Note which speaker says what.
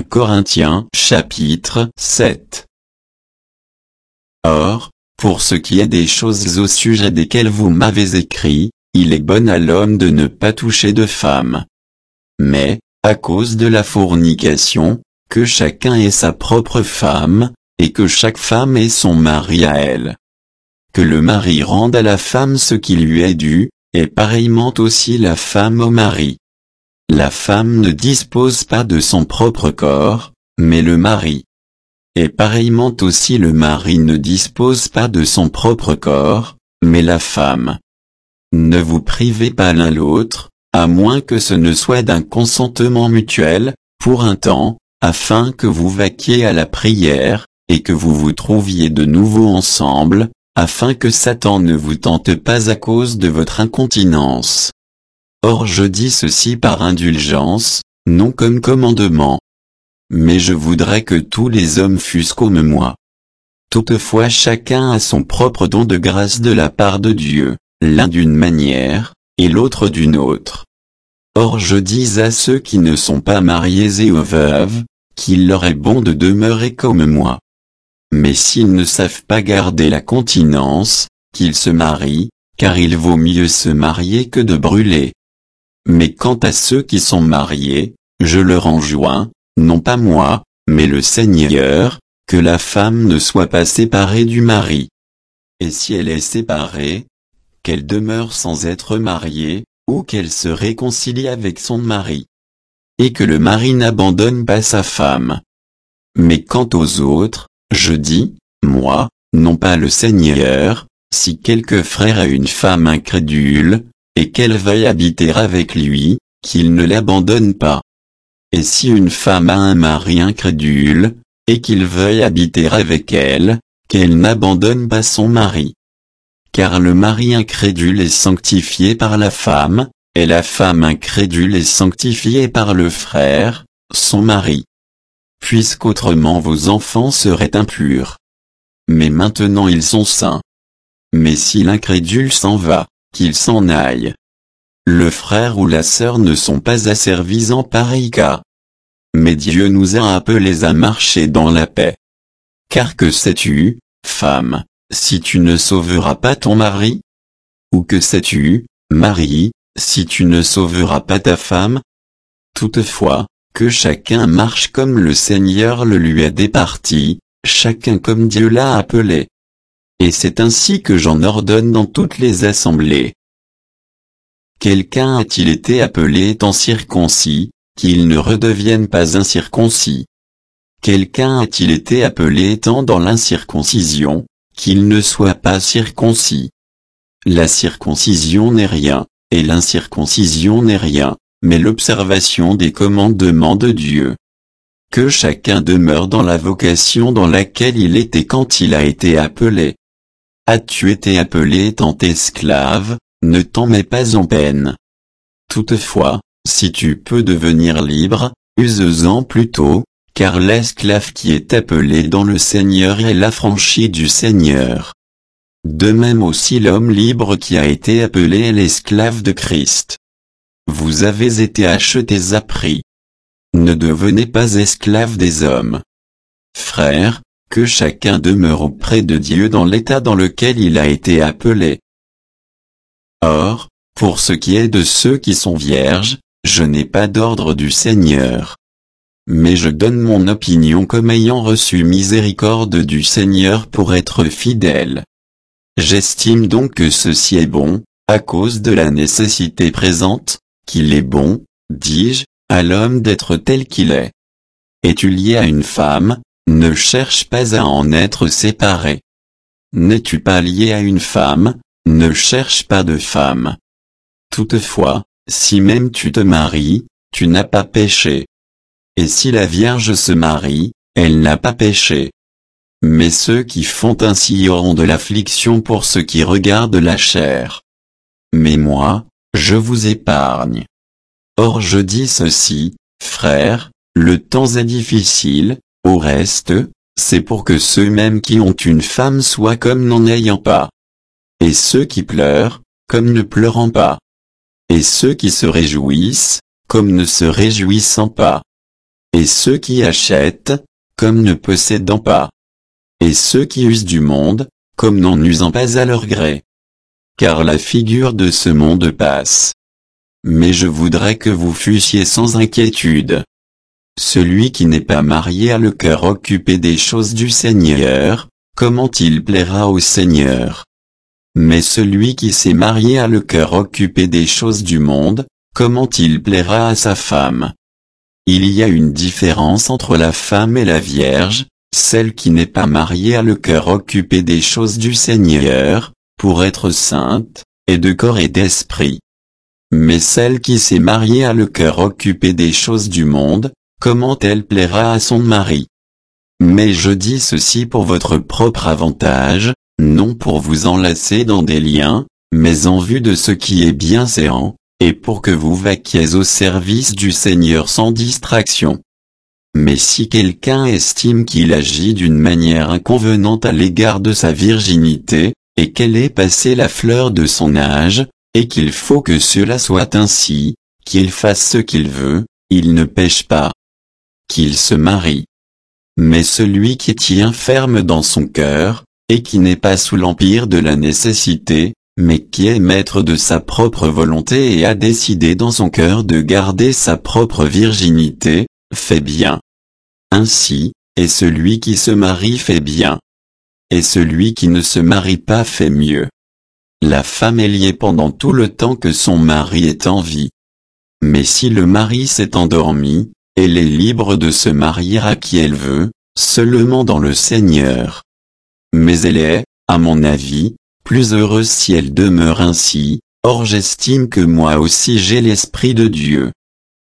Speaker 1: Corinthiens chapitre 7. Or, pour ce qui est des choses au sujet desquelles vous m'avez écrit, il est bon à l'homme de ne pas toucher de femme. Mais, à cause de la fornication, que chacun ait sa propre femme, et que chaque femme ait son mari à elle. Que le mari rende à la femme ce qui lui est dû, et pareillement aussi la femme au mari. La femme ne dispose pas de son propre corps, mais le mari. Et pareillement aussi le mari ne dispose pas de son propre corps, mais la femme. Ne vous privez pas l'un l'autre, à moins que ce ne soit d'un consentement mutuel, pour un temps, afin que vous vaquiez à la prière, et que vous vous trouviez de nouveau ensemble, afin que Satan ne vous tente pas à cause de votre incontinence. Or je dis ceci par indulgence, non comme commandement. Mais je voudrais que tous les hommes fussent comme moi. Toutefois chacun a son propre don de grâce de la part de Dieu, l'un d'une manière, et l'autre d'une autre. Or je dis à ceux qui ne sont pas mariés et aux veuves, qu'il leur est bon de demeurer comme moi. Mais s'ils ne savent pas garder la continence, qu'ils se marient, car il vaut mieux se marier que de brûler. Mais quant à ceux qui sont mariés, je leur enjoins, non pas moi, mais le Seigneur, que la femme ne soit pas séparée du mari. Et si elle est séparée, qu'elle demeure sans être mariée, ou qu'elle se réconcilie avec son mari. Et que le mari n'abandonne pas sa femme. Mais quant aux autres, je dis, moi, non pas le Seigneur, si quelque frère a une femme incrédule, et qu'elle veuille habiter avec lui, qu'il ne l'abandonne pas. Et si une femme a un mari incrédule, et qu'il veuille habiter avec elle, qu'elle n'abandonne pas son mari. Car le mari incrédule est sanctifié par la femme, et la femme incrédule est sanctifiée par le frère, son mari. Puisqu'autrement vos enfants seraient impurs. Mais maintenant ils sont saints. Mais si l'incrédule s'en va, qu'il s'en aille. Le frère ou la sœur ne sont pas asservis en pareil cas. Mais Dieu nous a appelés à marcher dans la paix. Car que sais-tu, femme, si tu ne sauveras pas ton mari? Ou que sais-tu, mari, si tu ne sauveras pas ta femme? Toutefois, que chacun marche comme le Seigneur le lui a départi, chacun comme Dieu l'a appelé. Et c'est ainsi que j'en ordonne dans toutes les assemblées. Quelqu'un a-t-il été appelé étant circoncis, qu'il ne redevienne pas incirconcis? Quelqu'un a-t-il été appelé étant dans l'incirconcision, qu'il ne soit pas circoncis? La circoncision n'est rien, et l'incirconcision n'est rien, mais l'observation des commandements de Dieu. Que chacun demeure dans la vocation dans laquelle il était quand il a été appelé. As-tu été appelé étant esclave, ne t'en mets pas en peine. Toutefois, si tu peux devenir libre, use-en plutôt, car l'esclave qui est appelé dans le Seigneur est l'affranchi du Seigneur. De même aussi l'homme libre qui a été appelé est l'esclave de Christ. Vous avez été achetés à prix. Ne devenez pas esclaves des hommes. Frères, que chacun demeure auprès de Dieu dans l'état dans lequel il a été appelé. Or, pour ce qui est de ceux qui sont vierges, je n'ai pas d'ordre du Seigneur. Mais je donne mon opinion comme ayant reçu miséricorde du Seigneur pour être fidèle. J'estime donc que ceci est bon, à cause de la nécessité présente, qu'il est bon, dis-je, à l'homme d'être tel qu'il est. Es-tu lié à une femme, ne cherche pas à en être séparé. N'es-tu pas lié à une femme, ne cherche pas de femme. Toutefois, si même tu te maries, tu n'as pas péché. Et si la Vierge se marie, elle n'a pas péché. Mais ceux qui font ainsi auront de l'affliction pour ce qui regarde la chair. Mais moi, je vous épargne. Or je dis ceci, frères, le temps est difficile, au reste, c'est pour que ceux-mêmes qui ont une femme soient comme n'en ayant pas. Et ceux qui pleurent, comme ne pleurant pas. Et ceux qui se réjouissent, comme ne se réjouissant pas. et ceux qui achètent, comme ne possédant pas. Et ceux qui usent du monde, comme n'en usant pas à leur gré. Car la figure de ce monde passe. Mais je voudrais que vous fussiez sans inquiétude. Celui qui n'est pas marié a le cœur occupé des choses du Seigneur, comment il plaira au Seigneur? Mais celui qui s'est marié a le cœur occupé des choses du monde, comment il plaira à sa femme? Il y a une différence entre la femme et la vierge, celle qui n'est pas mariée a le cœur occupé des choses du Seigneur, pour être sainte, et de corps et d'esprit. Mais celle qui s'est mariée a le cœur occupé des choses du monde, comment elle plaira à son mari? Mais je dis ceci pour votre propre avantage, non pour vous enlacer dans des liens, mais en vue de ce qui est bienséant, et pour que vous vaquiez au service du Seigneur sans distraction. Mais si quelqu'un estime qu'il agit d'une manière inconvenante à l'égard de sa virginité, et qu'elle ait passé la fleur de son âge, et qu'il faut que cela soit ainsi, qu'il fasse ce qu'il veut, il ne pêche pas. Qu'il se marie. Mais celui qui tient ferme dans son cœur, et qui n'est pas sous l'empire de la nécessité, mais qui est maître de sa propre volonté et a décidé dans son cœur de garder sa propre virginité, fait bien. Ainsi, et celui qui se marie fait bien. Et celui qui ne se marie pas fait mieux. La femme est liée pendant tout le temps que son mari est en vie. Mais si le mari s'est endormi, elle est libre de se marier à qui elle veut, seulement dans le Seigneur. Mais elle est, à mon avis, plus heureuse si elle demeure ainsi, or j'estime que moi aussi j'ai l'Esprit de Dieu.